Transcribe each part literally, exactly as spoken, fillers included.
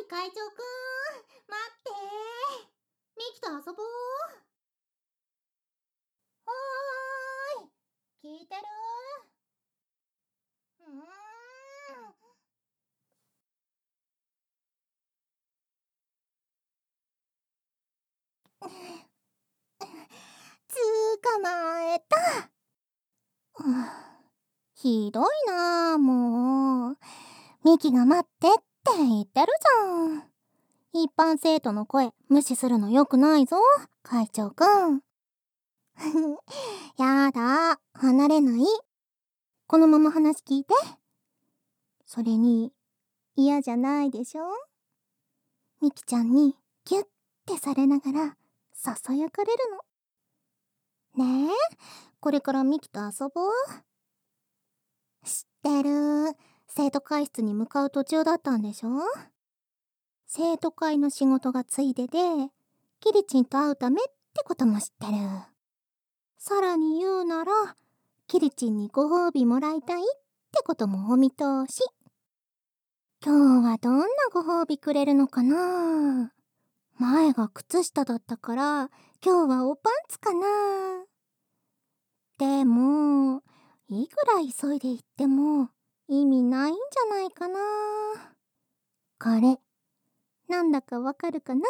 い会長くん、待って。ミキと遊ぼう。はーい、聞いてる？うーん。捕まえた。ひどいなあ、もう。ミキが待ってって言ってるじゃん。一般生徒の声無視するのよくないぞ、会長くん。やだ、離れない。このまま話聞いて。それに、嫌じゃないでしょ？ミキちゃんにギュッてされながらささやかれるの。ねえ、これからミキと遊ぼう。知ってる。生徒会室に向かう途中だったんでしょ？生徒会の仕事がついでで、キリチンと会うためってことも知ってる。さらに言うなら、キリチンにご褒美もらいたいってこともお見通し。今日はどんなご褒美くれるのかな？前が靴下だったから、今日はおパンツかな？でも、いくら急いで行っても意味ないんじゃないかな。これ、なんだかわかるかな？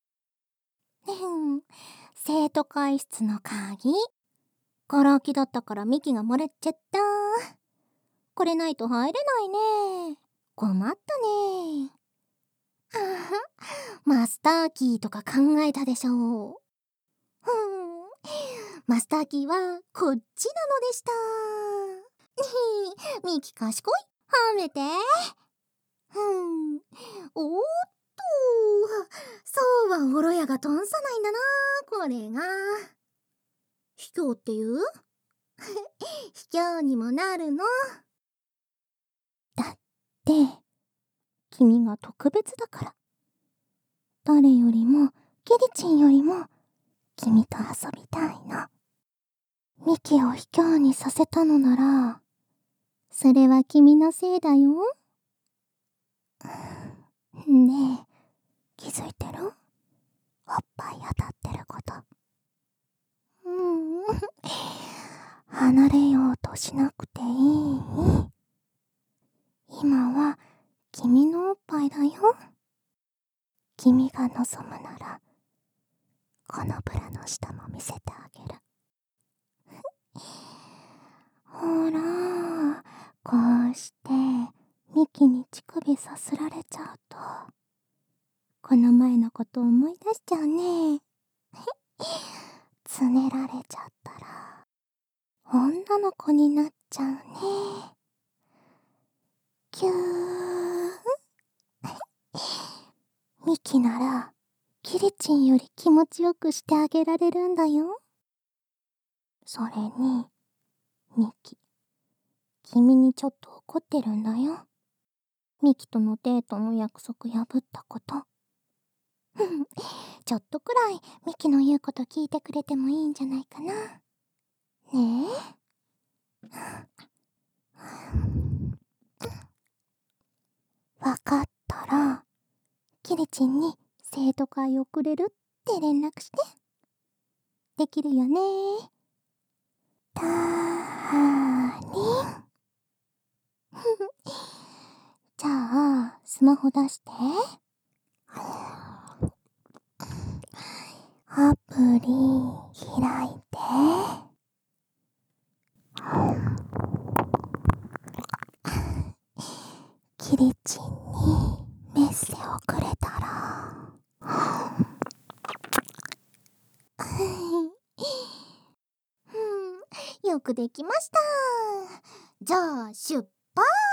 生徒会室の鍵。ガラ空きだったからミキがもらっちゃった。これないと入れないね。困ったね。あは、マスターキーとか考えたでしょう。ふん、マスターキーはこっちなのでした。ミキ賢い。褒めて。ふん、おーっと、そうはおろやがとんさないんだな、これが。卑怯って言う？卑怯にもなるの。だって、君が特別だから。誰よりも、キリチンよりも、君と遊びたいの。ミキを卑怯にさせたのなら、それは君のせいだよ。ねえ、気づいてる？おっぱい当たってること。うーん、離れようとしなくていい。今は君のおっぱいだよ。君が望むなら、このブラの下も見せてあげる。ほら、こうしてミキに乳首さすられちゃうと、この前のこと思い出しちゃうね。つねられちゃったら女の子になっちゃうね。キューン。ミキならキリチンより気持ちよくしてあげられるんだよ。それにミキ、君にちょっと怒ってるんだよ。ミキとのデートの約束破ったこと。ちょっとくらいミキの言うこと聞いてくれてもいいんじゃないかな。ねえ。わかったら、キリチンに生徒会送れるって連絡して。できるよね。だーりん。じゃあ、スマホ出して。アプリ開いて。キリチンにメッセをくれたら。うん、よくできました。じゃあ出発。